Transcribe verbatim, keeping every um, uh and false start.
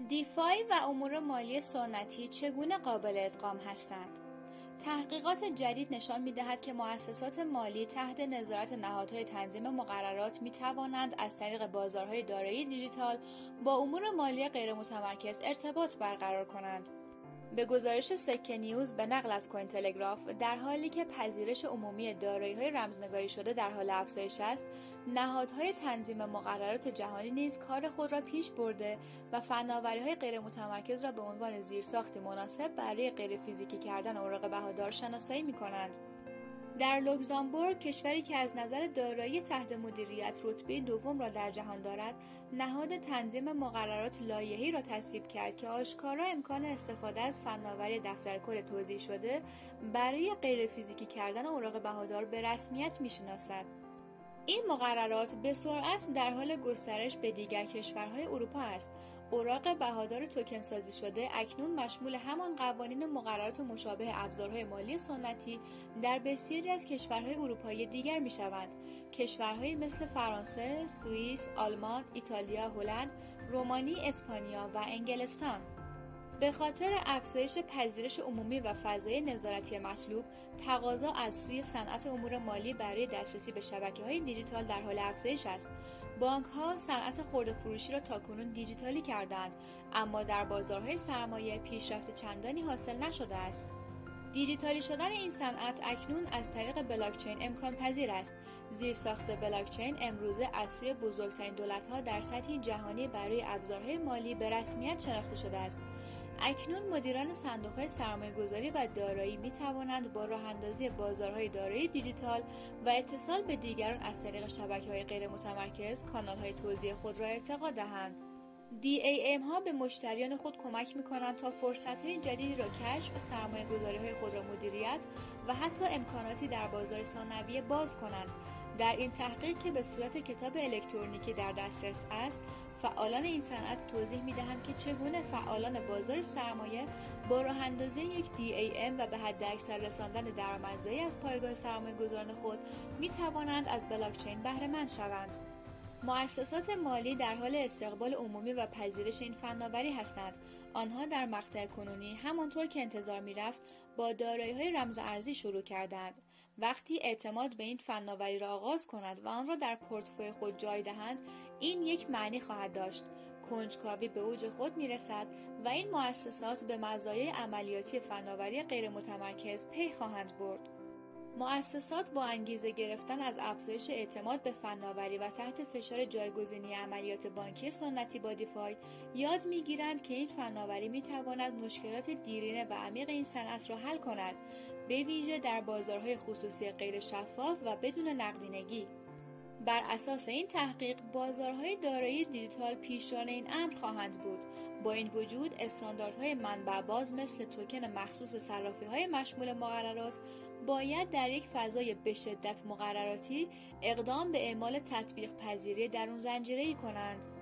دیفای و امور مالی سنتی چگونه قابل ادغام هستند؟ تحقیقات جدید نشان می‌دهد که مؤسسات مالی تحت نظارت نهادهای تنظیم مقررات می‌توانند از طریق بازارهای دارایی دیجیتال با امور مالی غیرمتمرکز ارتباط برقرار کنند. به گزارش سکه نیوز به نقل از کوین تلگراف، در حالی که پذیرش عمومی دارایی‌های رمزنگاری شده در حال افزایش است، نهادهای تنظیم مقررات جهانی نیز کار خود را پیش برده و فناوری‌های غیرمتمرکز را به عنوان زیرساختی مناسب برای غیرفیزیکی کردن اوراق بهادار شناسایی می‌کنند. در لوکزامبورگ، کشوری که از نظر دارایی تحت مدیریت رتبه دوم را در جهان دارد، نهاد تنظیم مقررات لایحه‌ای را تصویب کرد که آشکارا امکان استفاده از فناوری دفترکد توزیع شده برای غیرفیزیکی کردن اوراق بهادار به رسمیت می‌شناسد. این مقررات به سرعت در حال گسترش به دیگر کشورهای اروپا است. اوراق بهادار توکن سازی شده اکنون مشمول همان قوانین و مقررات مشابه ابزارهای مالی سنتی در بسیاری از کشورهای اروپایی دیگر می‌شوند. کشورهایی مثل فرانسه، سوئیس، آلمان، ایتالیا، هلند، رومانی، اسپانیا و انگلستان. به خاطر افزایش پذیرش عمومی و فضای نظارتی مطلوب، تقاضا از سوی صنعت امور مالی برای دسترسی به شبکه‌های دیجیتال در حال افزایش است. بانک‌ها صنعت خرده فروشی را تاکنون دیجیتالی کردند، اما در بازارهای سرمایه پیشرفت چندانی حاصل نشده است. دیجیتالی شدن این صنعت اکنون از طریق بلاکچین امکان پذیر است. زیرساخت بلاکچین امروزه از سوی بزرگترین دولت‌ها در سطح جهانی برای ابزارهای مالی به رسمیت شناخته شده است. اکنون مدیران صندوق‌های سرمایه‌گذاری و دارایی می‌توانند با راه‌اندازی بازارهای دارایی دیجیتال و اتصال به دیگران از طریق شبکه‌های غیرمتمرکز کانال‌های توزیع خود را ارتقا دهند. دی ای ام ها به مشتریان خود کمک می‌کنند تا فرصت‌های جدیدی را کشف، سرمایه‌گذاری‌های خود را مدیریت و حتی امکاناتی در بازار ثانویه باز کنند. در این تحقیق که به صورت کتاب الکترونیکی در دسترس است، فعالان این صنعت توضیح می‌دهند که چگونه فعالان بازار سرمایه با راه‌اندازی یک دی ای ام و به حداکثر رساندن درآمدزایی از پایگاه سرمایه‌گذاران خود می‌توانند از بلاکچین بهره مند شوند. مؤسسات مالی در حال استقبال عمومی و پذیرش این فناوری هستند. آنها در مقطع کنونی همانطور که انتظار می‌رفت با دارایی‌های رمز ارزی شروع کردند. وقتی اعتماد به این فناوری را آغاز کنند و آن را در پورتفوی خود جای دهند، این یک معنی خواهد داشت: کنجکاوی به اوج خود می‌رسد و این مؤسسات به مزایای عملیاتی فناوری غیرمتمرکز پی خواهند برد. مؤسسات با انگیزه گرفتن از افزایش اعتماد به فناوری و تحت فشار جایگزینی عملیات بانکی سنتی با دیفای، یاد می‌گیرند که این فناوری می‌تواند مشکلات دیرینه و عمیق این صنعت را حل کند، به ویژه در بازارهای خصوصی غیر شفاف و بدون نقدینگی. بر اساس این تحقیق، بازارهای دارایی دیجیتال پیشران این امر خواهند بود. با این وجود، استانداردهای منبع باز مثل توکن مخصوص صرافی‌های مشمول مقررات باید در یک فضای به شدت مقرراتی اقدام به اعمال تطبیق پذیری درون زنجیره‌ای کنند.